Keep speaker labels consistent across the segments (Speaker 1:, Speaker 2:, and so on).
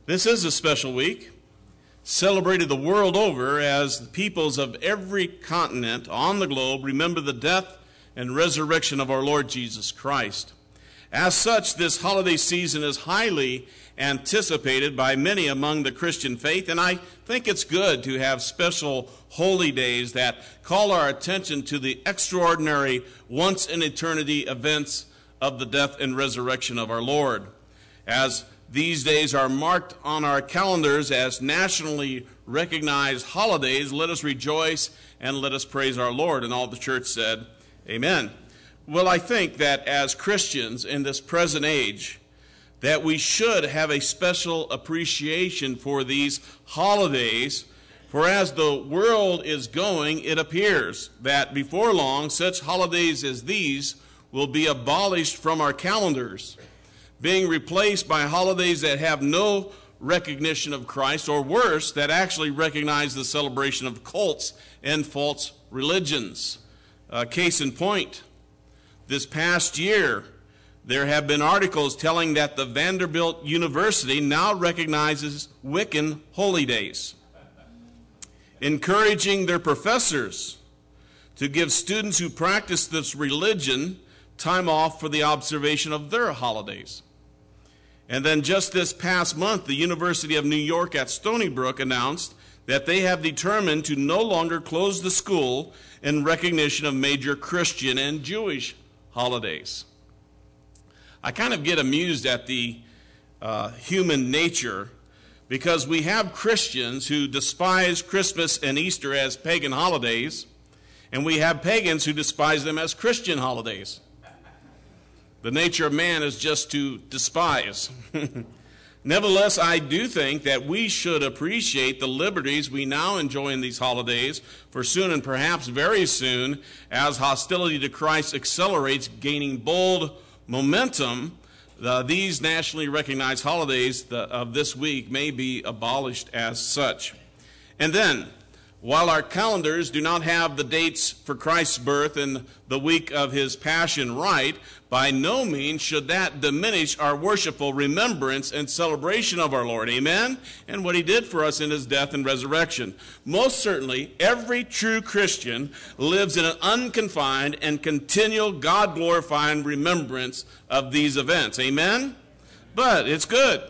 Speaker 1: This is a special week, celebrated the world over as the peoples of every continent on the globe remember the death and resurrection of our Lord Jesus Christ. As such, this holiday season is highly anticipated by many among the Christian faith, and I think it's good to have special holy days that call our attention to the extraordinary, once-in-eternity events of the death and resurrection of our Lord. As these days are marked on our calendars as nationally recognized holidays, let us rejoice and let us praise our Lord. And all the church said, amen. Well, I think that as Christians in this present age, that we should have a special appreciation for these holidays, for as the world is going, it appears that before long, such holidays as these will be abolished from our calendars, being replaced by holidays that have no recognition of Christ, or worse, that actually recognize the celebration of cults and false religions. Case in point, this past year, there have been articles telling that the Vanderbilt University now recognizes Wiccan holy days, encouraging their professors to give students who practice this religion time off for the observation of their holidays. And then just this past month, the University of New York at Stony Brook announced that they have determined to no longer close the school in recognition of major Christian and Jewish holidays. I kind of get amused at the human nature, because we have Christians who despise Christmas and Easter as pagan holidays, and we have pagans who despise them as Christian holidays. The nature of man is just to despise. Nevertheless, I do think that we should appreciate the liberties we now enjoy in these holidays, for soon and perhaps very soon, as hostility to Christ accelerates, gaining bold momentum, these nationally recognized holidays of this week may be abolished as such. And then, while our calendars do not have the dates for Christ's birth and the week of his passion right, by no means should that diminish our worshipful remembrance and celebration of our Lord, amen, and what he did for us in his death and resurrection. Most certainly, every true Christian lives in an unconfined and continual God-glorifying remembrance of these events, amen? But it's good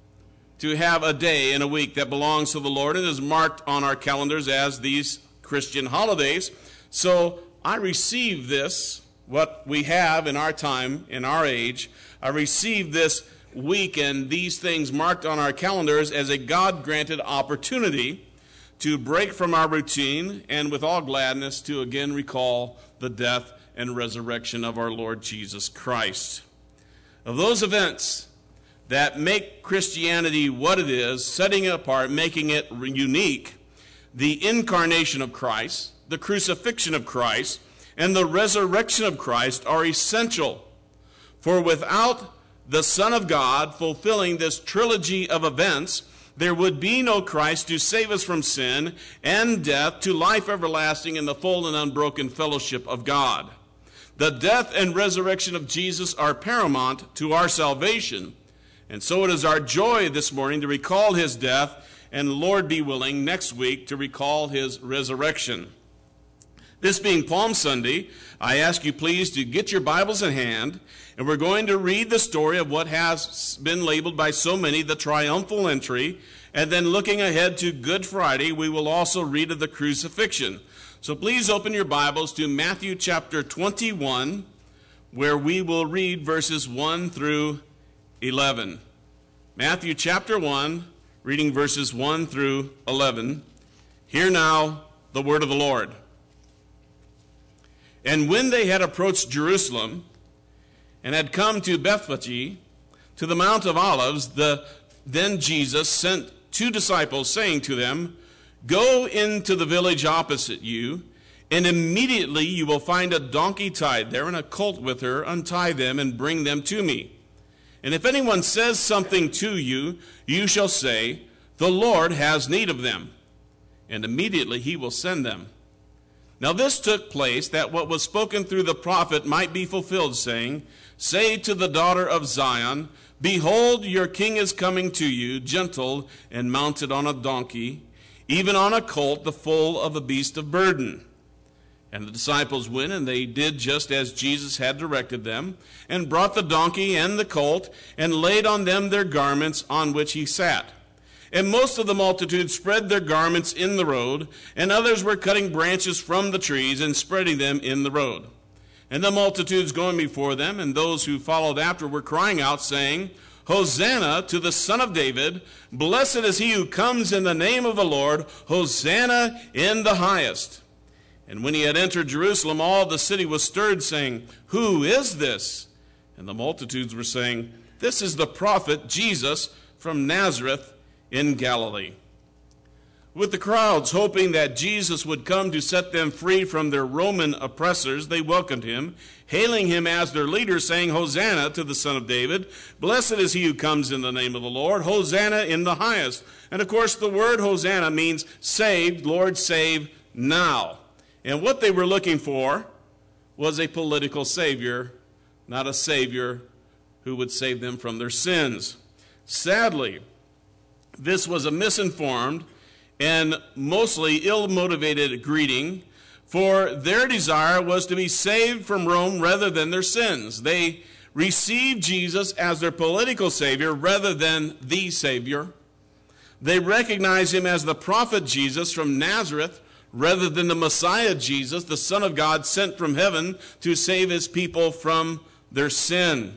Speaker 1: to have a day in a week that belongs to the Lord and is marked on our calendars as these Christian holidays. So I receive this, what we have in our time, in our age. I receive this week and these things marked on our calendars as a God-granted opportunity to break from our routine and with all gladness to again recall the death and resurrection of our Lord Jesus Christ. Of those events that make Christianity what it is, setting it apart, making it unique, the incarnation of Christ, the crucifixion of Christ, and the resurrection of Christ are essential. For without the Son of God fulfilling this trilogy of events, there would be no Christ to save us from sin and death to life everlasting in the full and unbroken fellowship of God. The death and resurrection of Jesus are paramount to our salvation. And so it is our joy this morning to recall his death, and Lord be willing, next week to recall his resurrection. This being Palm Sunday, I ask you please to get your Bibles in hand, and we're going to read the story of what has been labeled by so many the triumphal entry, and then looking ahead to Good Friday, we will also read of the crucifixion. So please open your Bibles to Matthew chapter 21, where we will read verses 1 through 11. Matthew chapter 1, reading verses 1 through 11. Hear now the word of the Lord. And when they had approached Jerusalem and had come to Bethphage, to the Mount of Olives, then Jesus sent 2 disciples, saying to them, Go into the village opposite you, and immediately you will find a donkey tied there and a colt with her. Untie them and bring them to me. And if anyone says something to you, you shall say, The Lord has need of them. And immediately he will send them. Now this took place, that what was spoken through the prophet might be fulfilled, saying, Say to the daughter of Zion, Behold, your king is coming to you, gentle and mounted on a donkey, even on a colt, the foal of a beast of burden. And the disciples went, and they did just as Jesus had directed them, and brought the donkey and the colt, and laid on them their garments on which he sat. And most of the multitude spread their garments in the road, and others were cutting branches from the trees and spreading them in the road. And the multitudes going before them, and those who followed after, were crying out, saying, Hosanna to the Son of David! Blessed is he who comes in the name of the Lord! Hosanna in the highest! And when he had entered Jerusalem, all the city was stirred, saying, Who is this? And the multitudes were saying, This is the prophet Jesus from Nazareth in Galilee. With the crowds hoping that Jesus would come to set them free from their Roman oppressors, they welcomed him, hailing him as their leader, saying, Hosanna to the Son of David! Blessed is he who comes in the name of the Lord! Hosanna in the highest! And of course the word Hosanna means saved, Lord save now. And what they were looking for was a political savior, not a savior who would save them from their sins. Sadly, this was a misinformed and mostly ill-motivated greeting, for their desire was to be saved from Rome rather than their sins. They received Jesus as their political savior rather than the Savior. They recognized him as the prophet Jesus from Nazareth rather than the Messiah Jesus, the Son of God sent from heaven to save his people from their sin.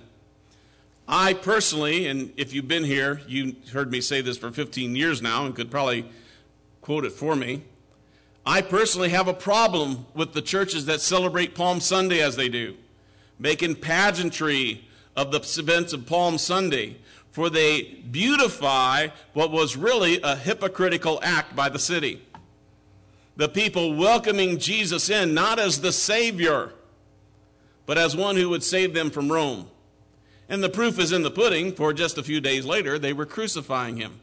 Speaker 1: I personally, and if you've been here, you heard me say this for 15 years now and could probably quote it for me. I personally have a problem with the churches that celebrate Palm Sunday as they do, making pageantry of the events of Palm Sunday, for they beautify what was really a hypocritical act by the city. The people welcoming Jesus in not as the Savior, but as one who would save them from Rome. And the proof is in the pudding, for just a few days later, they were crucifying him.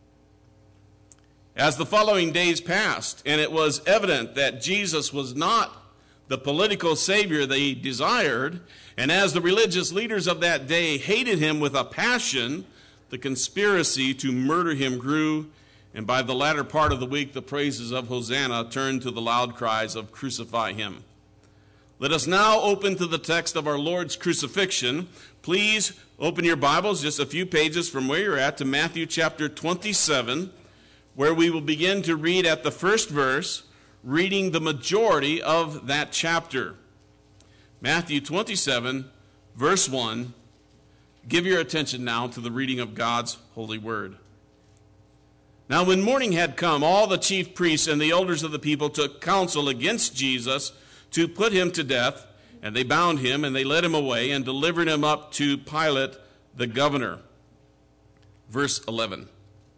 Speaker 1: As the following days passed, and it was evident that Jesus was not the political savior they desired, and as the religious leaders of that day hated him with a passion, the conspiracy to murder him grew, and by the latter part of the week, the praises of Hosanna turned to the loud cries of crucify him. Let us now open to the text of our Lord's crucifixion. Please open your Bibles just a few pages from where you're at to Matthew chapter 27, where we will begin to read at the first verse, reading the majority of that chapter. Matthew 27, verse 1. Give your attention now to the reading of God's holy word. Now when morning had come, all the chief priests and the elders of the people took counsel against Jesus to put him to death, and they bound him, and they led him away, and delivered him up to Pilate the governor. Verse 11.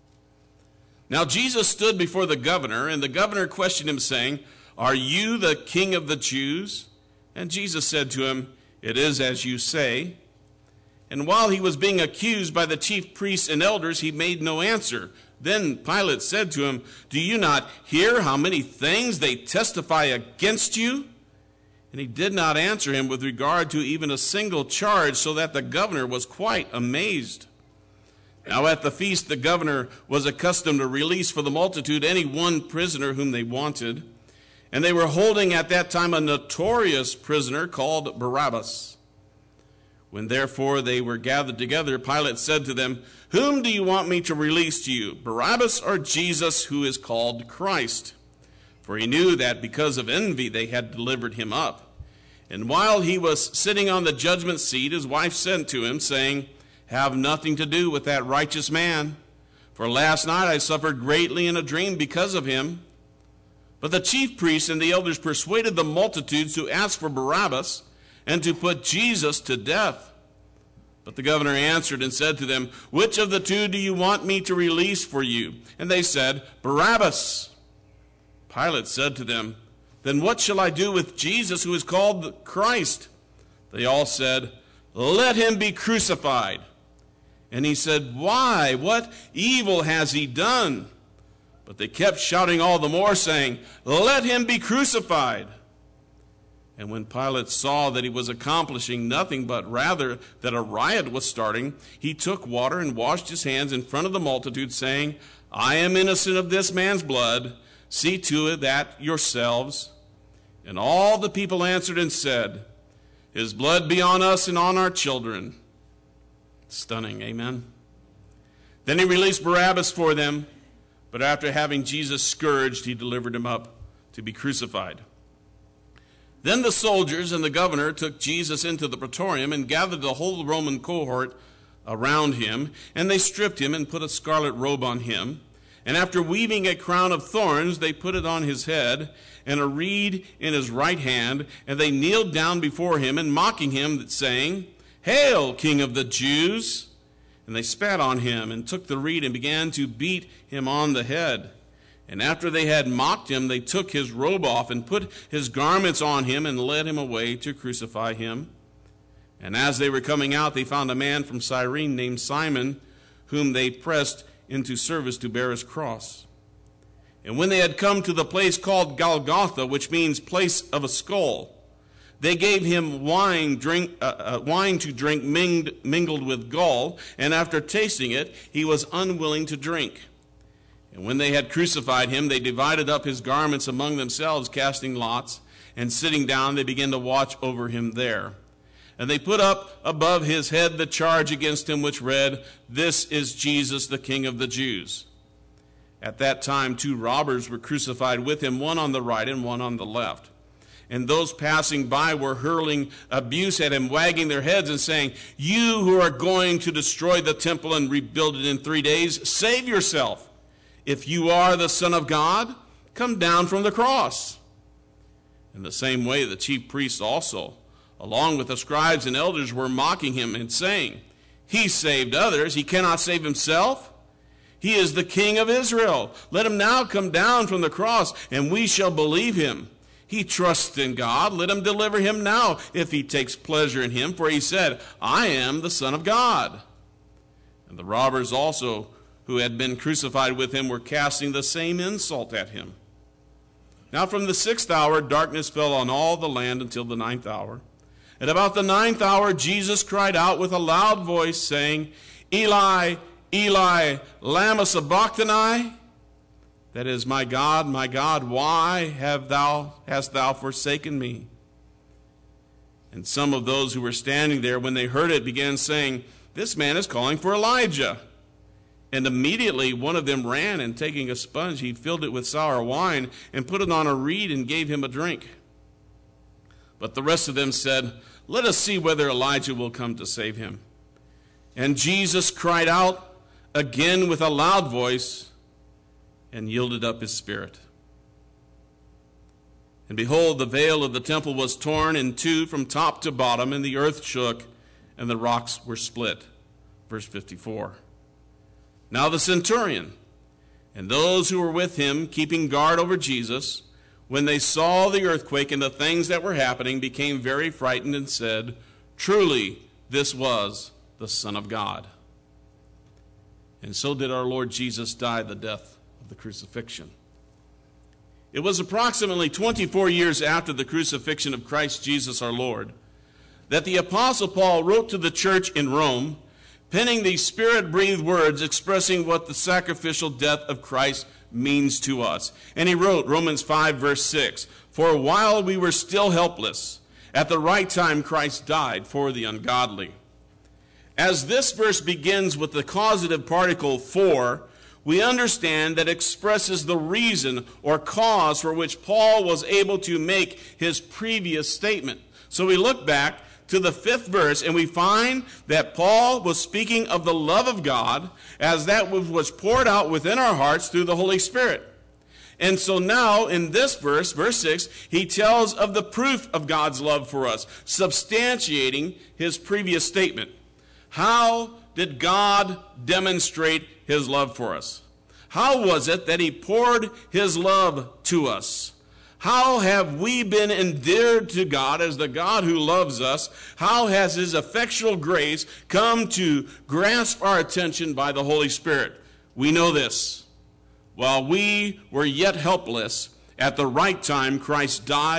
Speaker 1: Now Jesus stood before the governor, and the governor questioned him, saying, Are you the king of the Jews? And Jesus said to him, It is as you say. And while he was being accused by the chief priests and elders, he made no answer. Then Pilate said to him, Do you not hear how many things they testify against you? And he did not answer him with regard to even a single charge, so that the governor was quite amazed. Now at the feast the governor was accustomed to release for the multitude any one prisoner whom they wanted. And they were holding at that time a notorious prisoner called Barabbas. When therefore they were gathered together, Pilate said to them, Whom do you want me to release to you, Barabbas or Jesus, who is called Christ? For he knew that because of envy they had delivered him up. And while he was sitting on the judgment seat, his wife sent to him, saying, Have nothing to do with that righteous man, for last night I suffered greatly in a dream because of him. But the chief priests and the elders persuaded the multitudes to ask for Barabbas and to put Jesus to death. But the governor answered and said to them, Which of the two do you want me to release for you? And they said, Barabbas. Pilate said to them, Then what shall I do with Jesus, who is called Christ? They all said, Let him be crucified. And he said, Why? What evil has he done? But they kept shouting all the more, saying, Let him be crucified. And when Pilate saw that he was accomplishing nothing, but rather that a riot was starting, he took water and washed his hands in front of the multitude, saying, I am innocent of this man's blood. See to it that yourselves. And all the people answered and said, His blood be on us and on our children. Stunning, amen. Then he released Barabbas for them, but after having Jesus scourged, he delivered him up to be crucified. Then the soldiers and the governor took Jesus into the praetorium and gathered the whole Roman cohort around him, and they stripped him and put a scarlet robe on him. And after weaving a crown of thorns, they put it on his head, and a reed in his right hand, and they kneeled down before him, and mocking him, saying, Hail, King of the Jews! And they spat on him, and took the reed, and began to beat him on the head. And after they had mocked him, they took his robe off and put his garments on him and led him away to crucify him. And as they were coming out, they found a man from Cyrene named Simon, whom they pressed into service to bear his cross. And when they had come to the place called Golgotha, which means place of a skull, they gave him wine to drink mingled with gall, and after tasting it, he was unwilling to drink. And when they had crucified him, they divided up his garments among themselves, casting lots. And sitting down, they began to watch over him there. And they put up above his head the charge against him, which read, This is Jesus, the King of the Jews. At that time, 2 robbers were crucified with him, one on the right and one on the left. And those passing by were hurling abuse at him, wagging their heads and saying, You who are going to destroy the temple and rebuild it in 3 days, save yourself. If you are the Son of God, come down from the cross. In the same way, the chief priests also, along with the scribes and elders, were mocking him and saying, He saved others, he cannot save himself. He is the King of Israel. Let him now come down from the cross, and we shall believe him. He trusts in God. Let him deliver him now, if he takes pleasure in him. For he said, I am the Son of God. And the robbers also, who had been crucified with him, were casting the same insult at him. Now from the 6th hour, darkness fell on all the land until the 9th hour. At about the 9th hour, Jesus cried out with a loud voice, saying, Eli, Eli, lama sabachthani? That is, my God, why hast thou forsaken me? And some of those who were standing there, when they heard it, began saying, This man is calling for Elijah. And immediately one of them ran, and taking a sponge, he filled it with sour wine, and put it on a reed, and gave him a drink. But the rest of them said, Let us see whether Elijah will come to save him. And Jesus cried out again with a loud voice, and yielded up his spirit. And behold, the veil of the temple was torn in two from top to bottom, and the earth shook, and the rocks were split. Verse 54. Now the centurion and those who were with him, keeping guard over Jesus, when they saw the earthquake and the things that were happening, became very frightened and said, Truly, this was the Son of God. And so did our Lord Jesus die the death of the crucifixion. It was approximately 24 years after the crucifixion of Christ Jesus our Lord that the Apostle Paul wrote to the church in Rome, penning these Spirit-breathed words expressing what the sacrificial death of Christ means to us. And he wrote, Romans 5, verse 6, For while we were still helpless, at the right time Christ died for the ungodly. As this verse begins with the causative particle for, we understand that it expresses the reason or cause for which Paul was able to make his previous statement. So we look back to the 5th verse, and we find that Paul was speaking of the love of God as that which was poured out within our hearts through the Holy Spirit. And so now in this verse, verse 6, he tells of the proof of God's love for us, substantiating his previous statement. How did God demonstrate his love for us? How was it that he poured his love to us? How have we been endeared to God as the God who loves us? How has his effectual grace come to grasp our attention by the Holy Spirit? We know this. While we were yet helpless, at the right time Christ died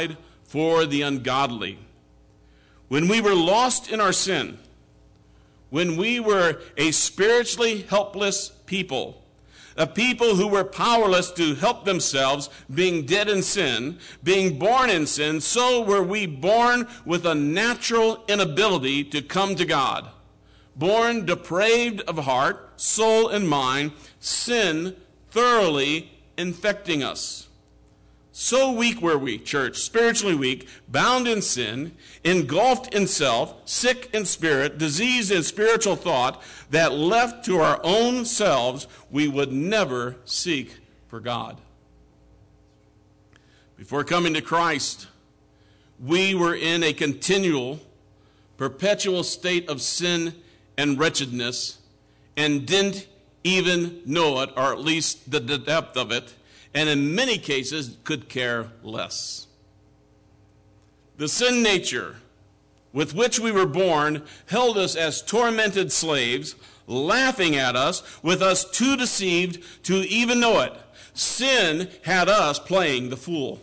Speaker 1: for the ungodly. When we were lost in our sin, when we were a spiritually helpless people, a people who were powerless to help themselves, being dead in sin, being born in sin, so were we born with a natural inability to come to God. Born depraved of heart, soul, and mind, sin thoroughly infecting us. So weak were we, church, spiritually weak, bound in sin, engulfed in self, sick in spirit, diseased in spiritual thought, that left to our own selves, we would never seek for God. Before coming to Christ, we were in a continual, perpetual state of sin and wretchedness, and didn't even know it, or at least the depth of it, and in many cases could care less. The sin nature with which we were born held us as tormented slaves, laughing at us, with us too deceived to even know it. Sin had us playing the fool.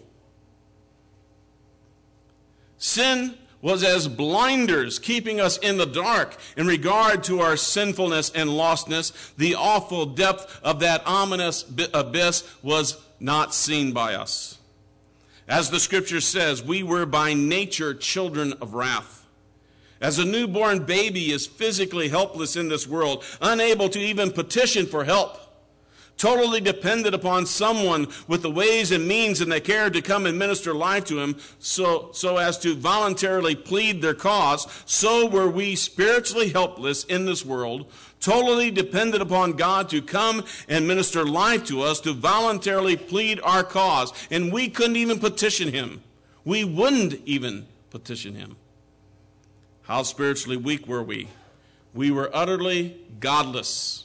Speaker 1: Sin was as blinders keeping us in the dark in regard to our sinfulness and lostness. The awful depth of that ominous abyss was not seen by us. As the scripture says, we were by nature children of wrath. As a newborn baby is physically helpless in this world, unable to even petition for help, totally dependent upon someone with the ways and means and the care to come and minister life to him so as to voluntarily plead their cause, so were we spiritually helpless in this world, totally dependent upon God to come and minister life to us, to voluntarily plead our cause. And we couldn't even petition him. We wouldn't even petition him. How spiritually weak were we? We were utterly godless.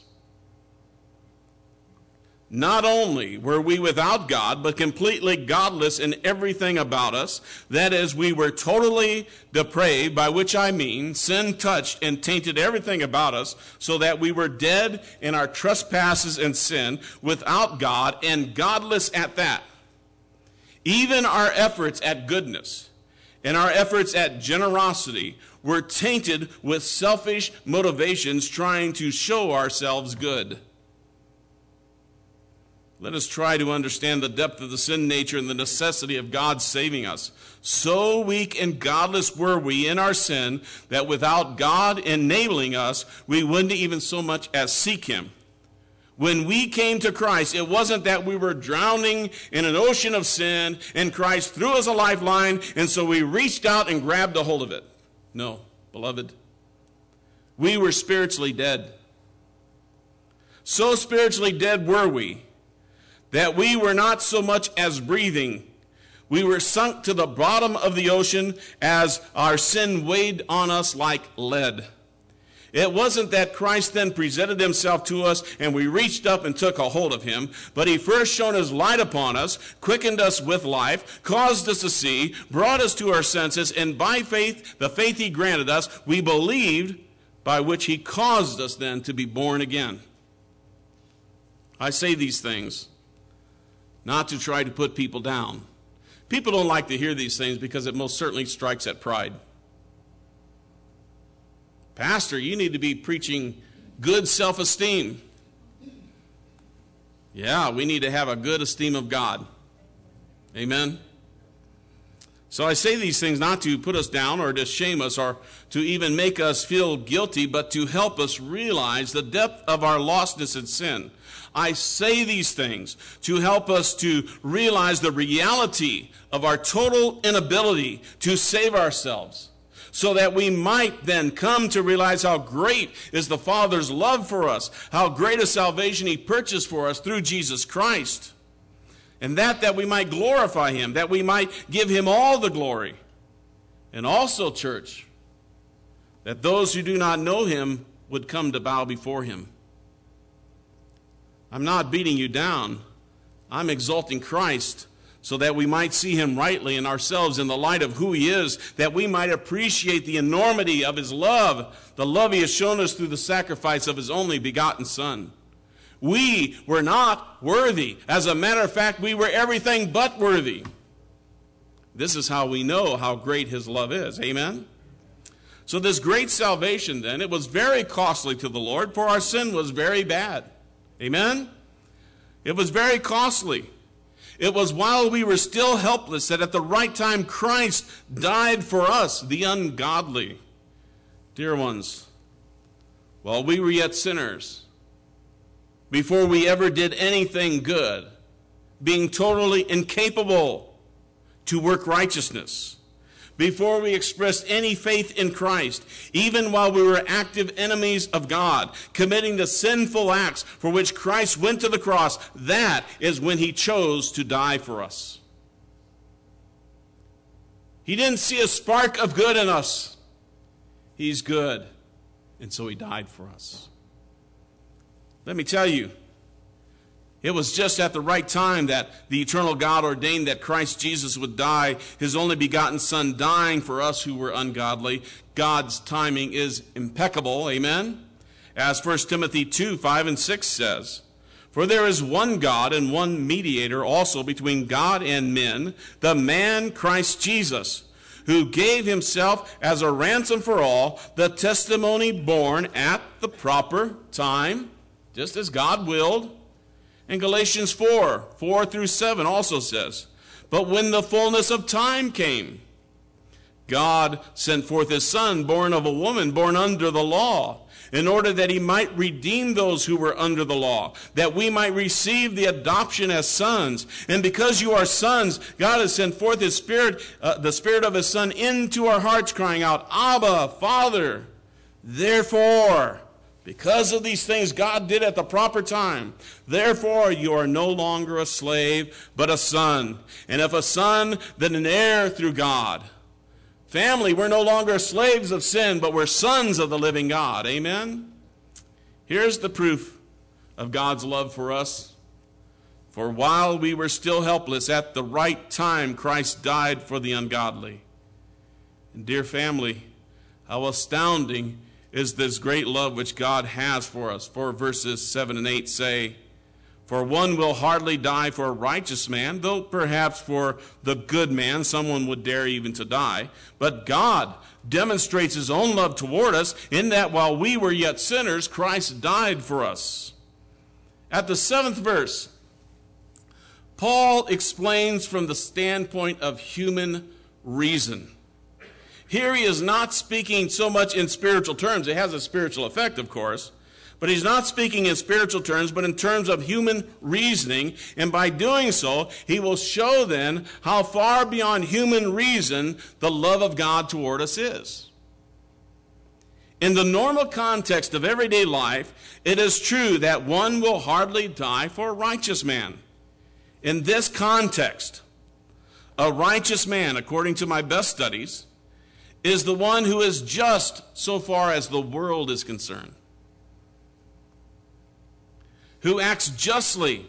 Speaker 1: Not only were we without God, but completely godless in everything about us. That is, we were totally depraved, by which I mean sin touched and tainted everything about us, so that we were dead in our trespasses and sin, without God, and godless at that. Even our efforts at goodness and our efforts at generosity were tainted with selfish motivations, trying to show ourselves good. Let us try to understand the depth of the sin nature and the necessity of God saving us. So weak and godless were we in our sin that without God enabling us, we wouldn't even so much as seek him. When we came to Christ, it wasn't that we were drowning in an ocean of sin and Christ threw us a lifeline and so we reached out and grabbed a hold of it. No, beloved. We were spiritually dead. So spiritually dead were we that we were not so much as breathing. We were sunk to the bottom of the ocean as our sin weighed on us like lead. It wasn't that Christ then presented himself to us and we reached up and took a hold of him, but he first shone his light upon us, quickened us with life, caused us to see, brought us to our senses, and by faith, the faith he granted us, we believed, by which he caused us then to be born again. I say these things not to try to put people down. People don't like to hear these things because it most certainly strikes at pride. Pastor, you need to be preaching good self-esteem. Yeah, we need to have a good esteem of God. Amen? So I say these things not to put us down or to shame us or to even make us feel guilty, but to help us realize the depth of our lostness in sin. I say these things to help us to realize the reality of our total inability to save ourselves, so that we might then come to realize how great is the Father's love for us, how great a salvation he purchased for us through Jesus Christ, and that we might glorify him, that we might give him all the glory. And also, church, that those who do not know him would come to bow before him. I'm not beating you down. I'm exalting Christ so that we might see him rightly in ourselves in the light of who he is, that we might appreciate the enormity of his love, the love he has shown us through the sacrifice of his only begotten Son. We were not worthy. As a matter of fact, we were everything but worthy. This is how we know how great his love is. Amen? So this great salvation then, it was very costly to the Lord, for our sin was very bad. Amen? It was very costly. It was while we were still helpless that at the right time Christ died for us, the ungodly. Dear ones, while we were yet sinners, before we ever did anything good, being totally incapable to work righteousness, before we expressed any faith in Christ, even while we were active enemies of God, committing the sinful acts for which Christ went to the cross, that is when he chose to die for us. He didn't see a spark of good in us. He's good, and so he died for us. Let me tell you, it was just at the right time that the eternal God ordained that Christ Jesus would die, his only begotten Son dying for us who were ungodly. God's timing is impeccable, amen? As 1 Timothy 2, 5 and 6 says, "For there is one God and one mediator also between God and men, the man Christ Jesus, who gave himself as a ransom for all, the testimony born at the proper time," just as God willed. And Galatians 4, 4 through 7 also says, "But when the fullness of time came, God sent forth his Son, born of a woman, born under the law, in order that he might redeem those who were under the law, that we might receive the adoption as sons. And because you are sons, God has sent forth his Spirit, the Spirit of his Son, into our hearts, crying out, Abba, Father. Therefore, because of these things God did at the proper time, therefore you are no longer a slave, but a son. And if a son, then an heir through God." Family, we're no longer slaves of sin, but we're sons of the living God. Amen? Here's the proof of God's love for us. For while we were still helpless, at the right time Christ died for the ungodly. And dear family, how astounding is this great love which God has for us. For verses 7 and 8 say, "For one will hardly die for a righteous man, though perhaps for the good man someone would dare even to die. But God demonstrates his own love toward us in that while we were yet sinners, Christ died for us." At the 7th verse, Paul explains from the standpoint of human reason. Here he is not speaking so much in spiritual terms. It has a spiritual effect, of course. But he's not speaking in spiritual terms, but in terms of human reasoning. And by doing so, he will show then how far beyond human reason the love of God toward us is. In the normal context of everyday life, it is true that one will hardly die for a righteous man. In this context, a righteous man, according to my best studies, is the one who is just so far as the world is concerned, who acts justly,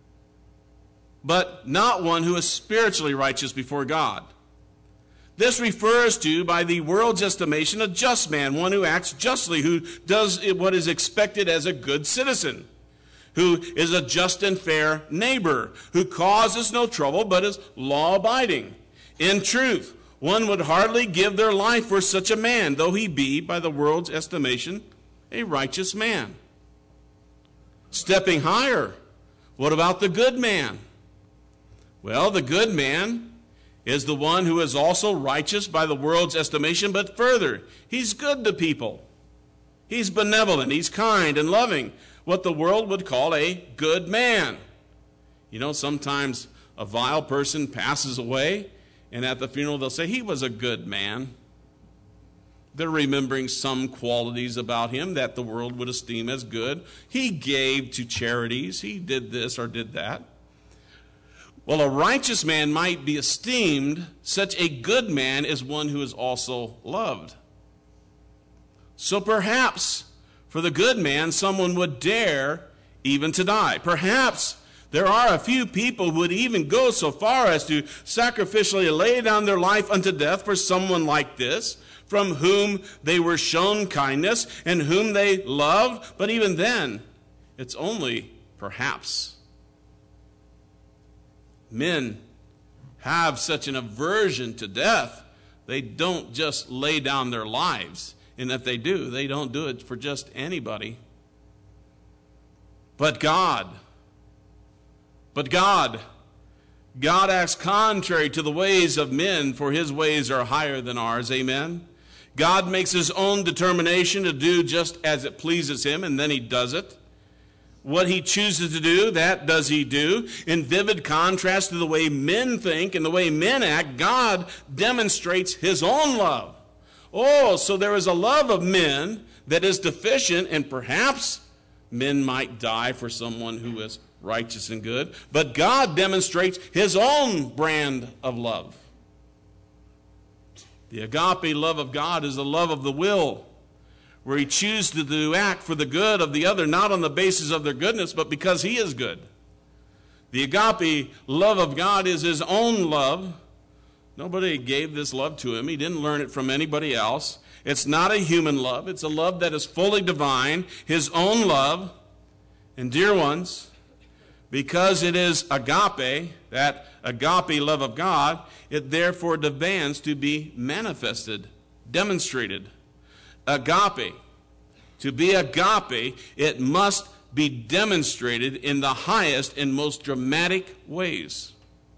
Speaker 1: but not one who is spiritually righteous before God. This refers to, by the world's estimation, a just man, one who acts justly, who does what is expected as a good citizen, who is a just and fair neighbor, who causes no trouble but is law-abiding. In truth, one would hardly give their life for such a man, though he be, by the world's estimation, a righteous man. Stepping higher, what about the good man? Well, the good man is the one who is also righteous by the world's estimation, but further, he's good to people. He's benevolent, he's kind and loving, what the world would call a good man. You know, sometimes a vile person passes away, and at the funeral they'll say, he was a good man. They're remembering some qualities about him that the world would esteem as good. He gave to charities. He did this or did that. Well, a righteous man might be esteemed. Such a good man is one who is also loved. So perhaps for the good man, someone would dare even to die. Perhaps there are a few people who would even go so far as to sacrificially lay down their life unto death for someone like this, from whom they were shown kindness and whom they loved. But even then, it's only perhaps. Men have such an aversion to death, they don't just lay down their lives. And if they do, they don't do it for just anybody. But God acts contrary to the ways of men, for his ways are higher than ours. Amen? God makes his own determination to do just as it pleases him, and then he does it. What he chooses to do, that does he do. In vivid contrast to the way men think and the way men act, God demonstrates his own love. Oh, so there is a love of men that is deficient, and perhaps men might die for someone who is righteous and good. But God demonstrates his own brand of love. The agape love of God is the love of the will, where he chooses to act for the good of the other, not on the basis of their goodness, but because he is good. The agape love of God is his own love. Nobody gave this love to him. He didn't learn it from anybody else. It's not a human love. It's a love that is fully divine, his own love. And dear ones, because it is agape, that agape love of God, it therefore demands to be manifested, demonstrated. Agape. To be agape, it must be demonstrated in the highest and most dramatic ways.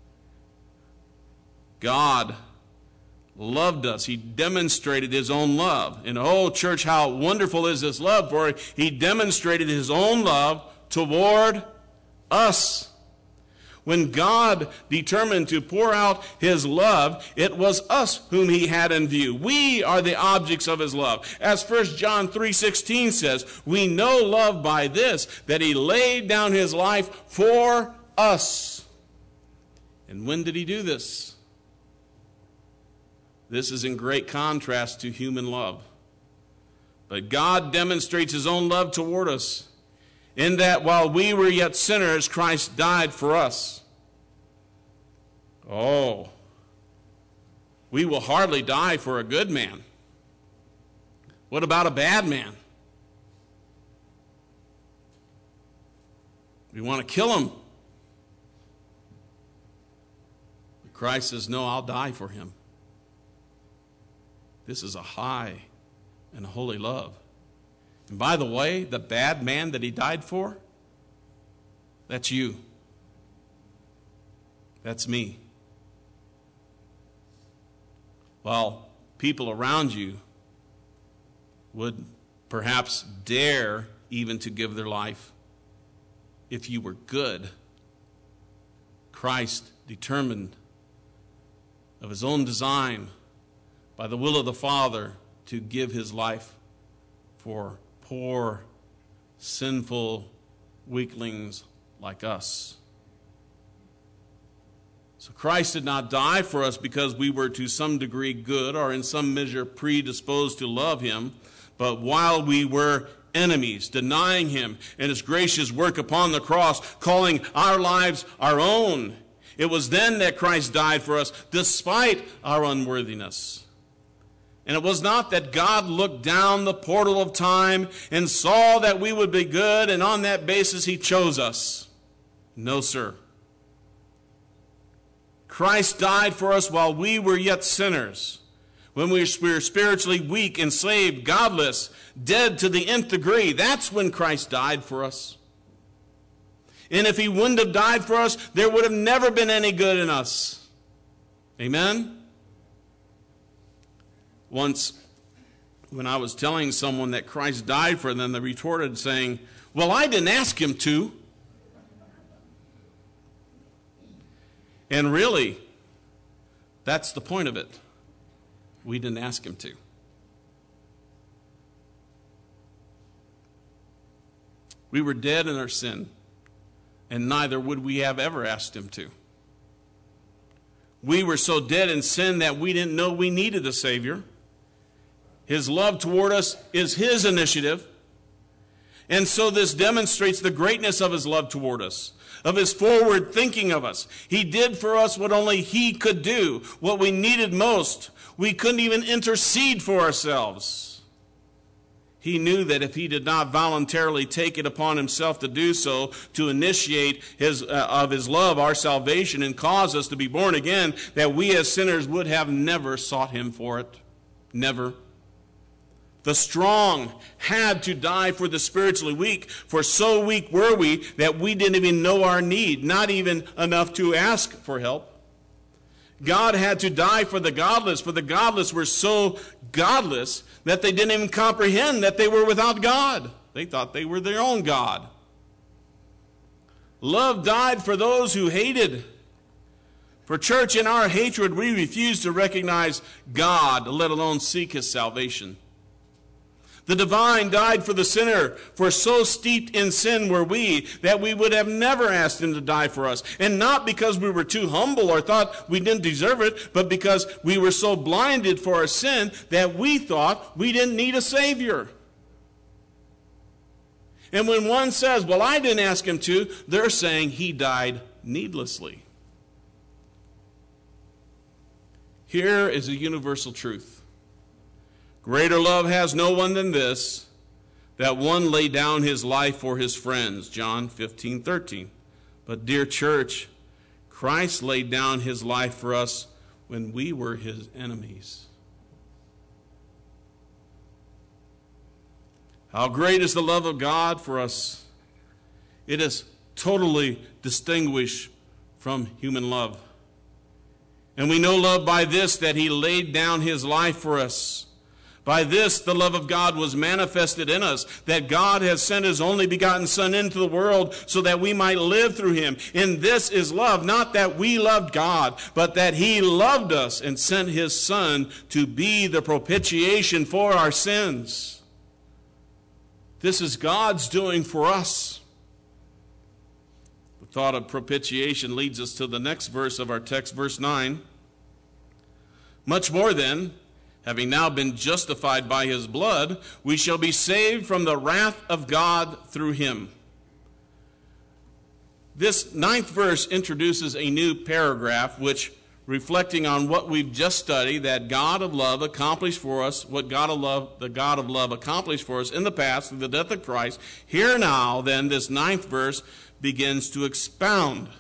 Speaker 1: God loved us. He demonstrated his own love. And oh, church, how wonderful is this love, for he demonstrated his own love toward us. When God determined to pour out his love, it was us whom he had in view. We are the objects of his love. As 1 John 3:16 says, we know love by this, that he laid down his life for us. And when did he do this? This is in great contrast to human love. But God demonstrates his own love toward us, in that while we were yet sinners, Christ died for us. Oh, we will hardly die for a good man. What about a bad man? We want to kill him. But Christ says, no, I'll die for him. This is a high and holy love. And by the way, the bad man that he died for, that's you. That's me. While people around you would perhaps dare even to give their life if you were good, Christ determined of his own design, by the will of the Father, to give his life for poor, sinful weaklings like us. So Christ did not die for us because we were to some degree good or in some measure predisposed to love him, but while we were enemies, denying him and his gracious work upon the cross, calling our lives our own. It was then that Christ died for us, despite our unworthiness. And it was not that God looked down the portal of time and saw that we would be good, and on that basis he chose us. No, sir. Christ died for us while we were yet sinners, when we were spiritually weak, enslaved, godless, dead to the nth degree. That's when Christ died for us. And if he wouldn't have died for us, there would have never been any good in us. Amen? Once, when I was telling someone that Christ died for them, they retorted saying, well, I didn't ask him to. And really, that's the point of it. We didn't ask him to. We were dead in our sin, and neither would we have ever asked him to. We were so dead in sin that we didn't know we needed a Savior. His love toward us is his initiative. And so this demonstrates the greatness of his love toward us, of his forward thinking of us. He did for us what only he could do, what we needed most. We couldn't even intercede for ourselves. He knew that if he did not voluntarily take it upon himself to do so, to initiate his love, our salvation, and cause us to be born again, that we as sinners would have never sought him for it. Never. The strong had to die for the spiritually weak, for so weak were we that we didn't even know our need, not even enough to ask for help. God had to die for the godless were so godless that they didn't even comprehend that they were without God. They thought they were their own God. Love died for those who hated. For church, in our hatred, we refuse to recognize God, let alone seek his salvation. The divine died for the sinner, for so steeped in sin were we that we would have never asked him to die for us. And not because we were too humble or thought we didn't deserve it, but because we were so blinded for our sin that we thought we didn't need a Savior. And when one says, well, I didn't ask him to, they're saying he died needlessly. Here is a universal truth. Greater love has no one than this, that one lay down his life for his friends, John 15:13. But dear church, Christ laid down his life for us when we were his enemies. How great is the love of God for us. It is totally distinguished from human love. And we know love by this, that he laid down his life for us. By this, the love of God was manifested in us, that God has sent his only begotten Son into the world so that we might live through him. And this is love, not that we loved God, but that he loved us and sent his Son to be the propitiation for our sins. This is God's doing for us. The thought of propitiation leads us to the next verse of our text, verse 9. Much more then, having now been justified by his blood, we shall be saved from the wrath of God through him. This 9th verse introduces a new paragraph which, reflecting on what we've just studied, that God of love accomplished for us what the God of love accomplished for us in the past through the death of Christ. Here now, then, this 9th verse begins to expound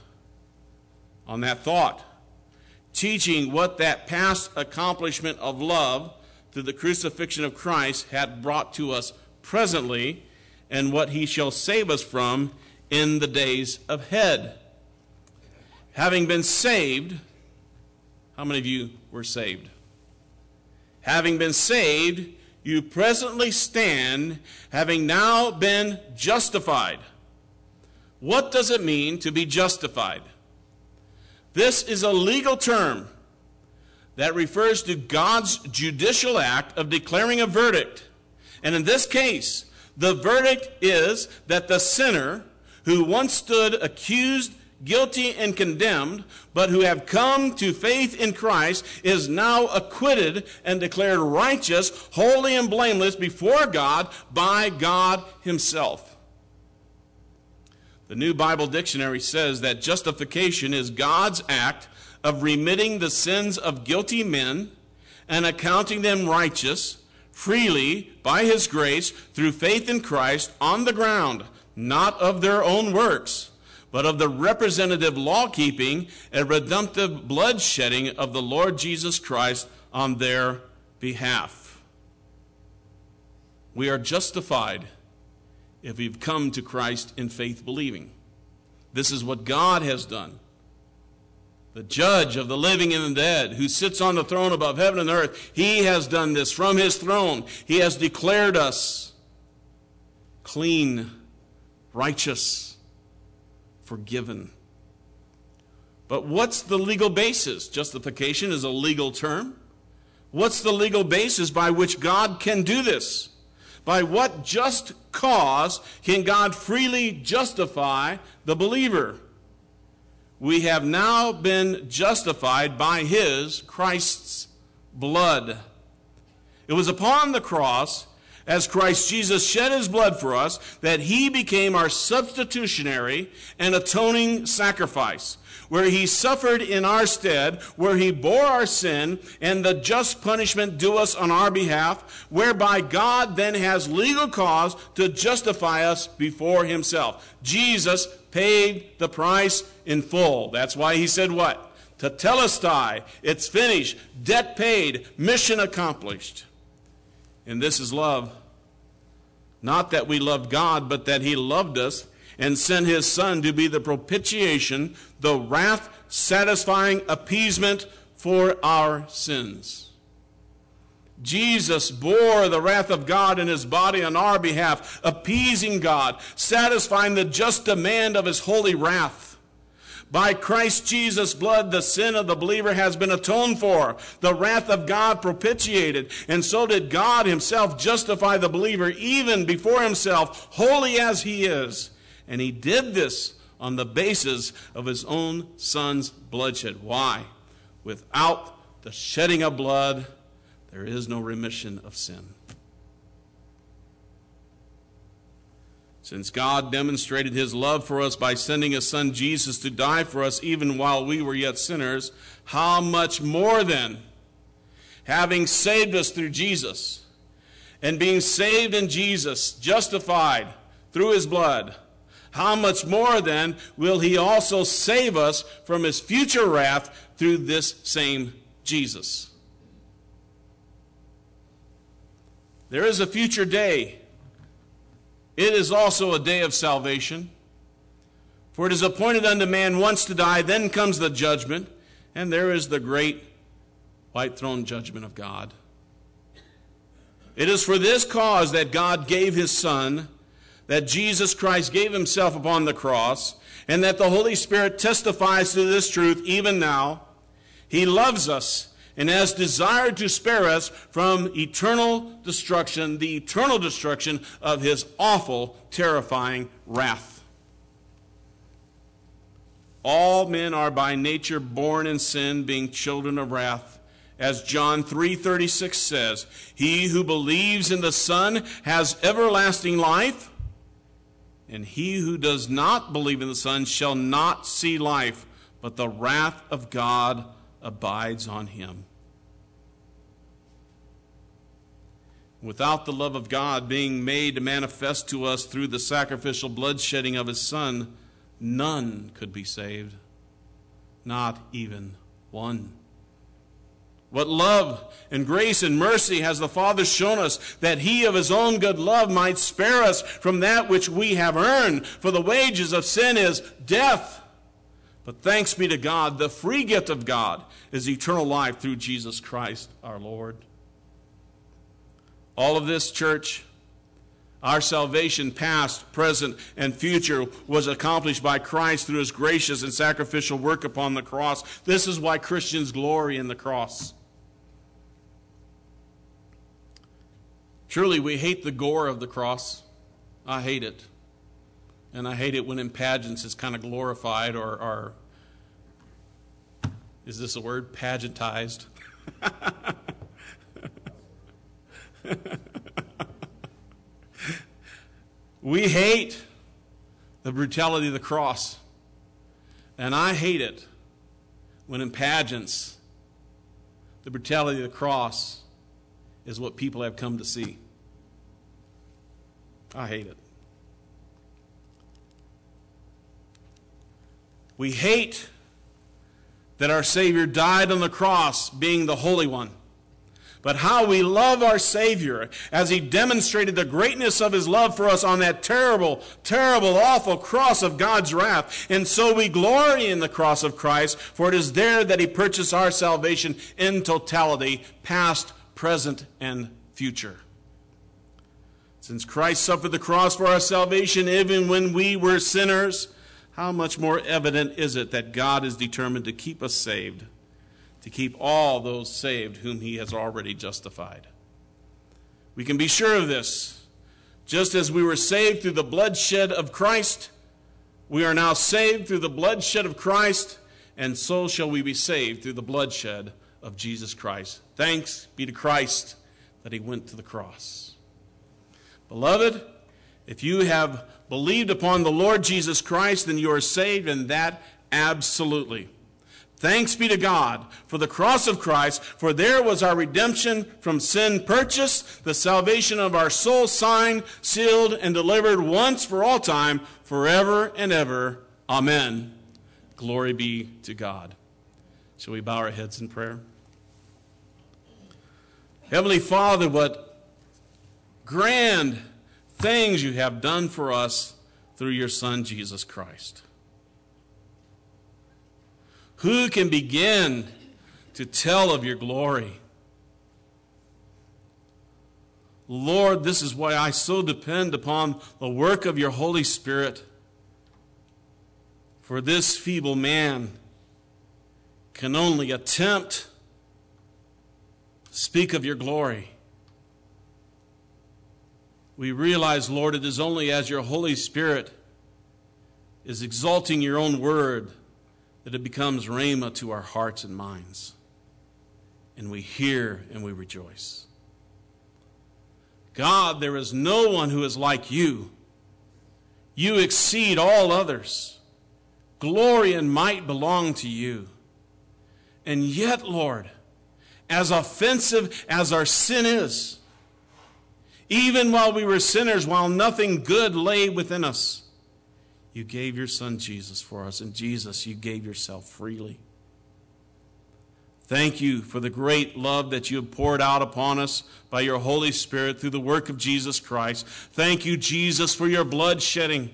Speaker 1: on that thought, teaching what that past accomplishment of love through the crucifixion of Christ had brought to us presently, and what he shall save us from in the days ahead. Having been saved, how many of you were saved? Having been saved, you presently stand, having now been justified. What does it mean to be justified? This is a legal term that refers to God's judicial act of declaring a verdict. And in this case, the verdict is that the sinner who once stood accused, guilty, and condemned, but who have come to faith in Christ, is now acquitted and declared righteous, holy, and blameless before God by God himself. The New Bible Dictionary says that justification is God's act of remitting the sins of guilty men and accounting them righteous freely by his grace through faith in Christ on the ground, not of their own works, but of the representative law-keeping and redemptive bloodshedding of the Lord Jesus Christ on their behalf. We are justified if we've come to Christ in faith believing. This is what God has done. The judge of the living and the dead, who sits on the throne above heaven and earth, he has done this from his throne. He has declared us clean, righteous, forgiven. But what's the legal basis? Justification is a legal term. What's the legal basis by which God can do this? By what just cause can God freely justify the believer? We have now been justified by his, Christ's, blood. It was upon the cross, as Christ Jesus shed his blood for us, that he became our substitutionary and atoning sacrifice, where he suffered in our stead, where he bore our sin and the just punishment due us on our behalf, whereby God then has legal cause to justify us before himself. Jesus paid the price in full. That's why he said what? Tetelestai, it's finished, debt paid, mission accomplished. And this is love. Not that we loved God, but that he loved us and sent his Son to be the propitiation, the wrath-satisfying appeasement for our sins. Jesus bore the wrath of God in his body on our behalf, appeasing God, satisfying the just demand of his holy wrath. By Christ Jesus' blood, the sin of the believer has been atoned for, the wrath of God propitiated, and so did God himself justify the believer even before himself, holy as he is. And he did this on the basis of his own Son's bloodshed. Why? Without the shedding of blood, there is no remission of sin. Since God demonstrated his love for us by sending his Son Jesus to die for us even while we were yet sinners, how much more then, having saved us through Jesus, and being saved in Jesus, justified through his blood, how much more then will he also save us from his future wrath through this same Jesus? There is a future day. It is also a day of salvation. For it is appointed unto man once to die, then comes the judgment, and there is the great white throne judgment of God. It is for this cause that God gave his Son, that Jesus Christ gave himself upon the cross, and that the Holy Spirit testifies to this truth even now. He loves us and has desired to spare us from eternal destruction, the eternal destruction of his awful, terrifying wrath. All men are by nature born in sin, being children of wrath. As John 3:36 says, he who believes in the Son has everlasting life, and he who does not believe in the Son shall not see life, but the wrath of God abides on him. Without the love of God being made manifest to us through the sacrificial bloodshedding of his Son, none could be saved, not even one. What love and grace and mercy has the Father shown us, that he of his own good love might spare us from that which we have earned, for the wages of sin is death. But thanks be to God, the free gift of God is eternal life through Jesus Christ our Lord. All of this, church, our salvation, past, present, and future, was accomplished by Christ through his gracious and sacrificial work upon the cross. This is why Christians glory in the cross. Truly, we hate the gore of the cross. I hate it. And I hate it when in pageants it's kind of glorified or is this a word? Pageantized. We hate the brutality of the cross. And I hate it when in pageants the brutality of the cross is what people have come to see. I hate it. We hate that our Savior died on the cross, being the Holy One. But how we love our Savior as he demonstrated the greatness of his love for us on that terrible, terrible, awful cross of God's wrath. And so we glory in the cross of Christ, for it is there that he purchased our salvation in totality, past, present, and future. Since Christ suffered the cross for our salvation, even when we were sinners, how much more evident is it that God is determined to keep us saved, to keep all those saved whom he has already justified. We can be sure of this. Just as we were saved through the bloodshed of Christ, we are now saved through the bloodshed of Christ, and so shall we be saved through the bloodshed of Jesus Christ. Thanks be to Christ that he went to the cross. Beloved, if you have believed upon the Lord Jesus Christ, then you are saved, and that absolutely. Thanks be to God for the cross of Christ, for there was our redemption from sin purchased, the salvation of our soul signed, sealed, and delivered once for all time, forever and ever. Amen. Glory be to God. Shall we bow our heads in prayer? Heavenly Father, what grand things you have done for us through your Son, Jesus Christ. Who can begin to tell of your glory? Lord, this is why I so depend upon the work of your Holy Spirit. For this feeble man can only attempt to speak of your glory. We realize, Lord, it is only as your Holy Spirit is exalting your own word that it becomes rhema to our hearts and minds. And we hear and we rejoice. God, there is no one who is like you. You exceed all others. Glory and might belong to you. And yet, Lord, as offensive as our sin is, even while we were sinners, while nothing good lay within us, you gave your Son Jesus for us. And Jesus, you gave yourself freely. Thank you for the great love that you have poured out upon us by your Holy Spirit through the work of Jesus Christ. Thank you, Jesus, for your blood shedding.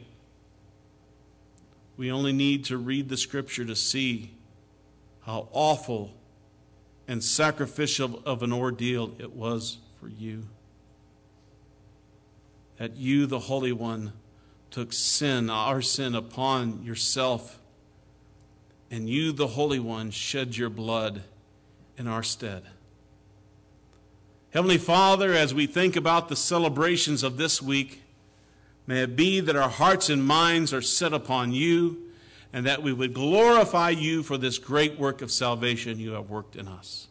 Speaker 1: We only need to read the Scripture to see how awful and sacrificial of an ordeal it was for you. That you, the Holy One, took sin, our sin, upon yourself. And you, the Holy One, shed your blood in our stead. Heavenly Father, as we think about the celebrations of this week, may it be that our hearts and minds are set upon you, and that we would glorify you for this great work of salvation you have worked in us.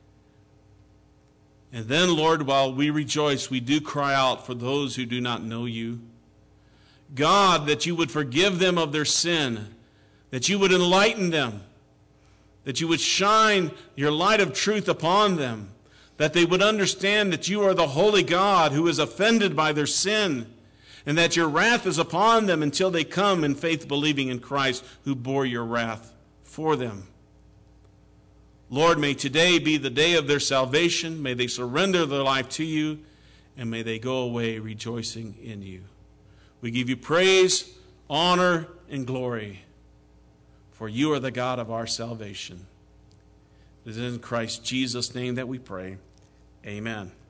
Speaker 1: And then, Lord, while we rejoice, we do cry out for those who do not know you. God, that you would forgive them of their sin, that you would enlighten them, that you would shine your light of truth upon them, that they would understand that you are the holy God who is offended by their sin, and that your wrath is upon them until they come in faith believing in Christ who bore your wrath for them. Lord, may today be the day of their salvation. May they surrender their life to you, and may they go away rejoicing in you. We give you praise, honor, and glory, for you are the God of our salvation. It is in Christ Jesus' name that we pray. Amen.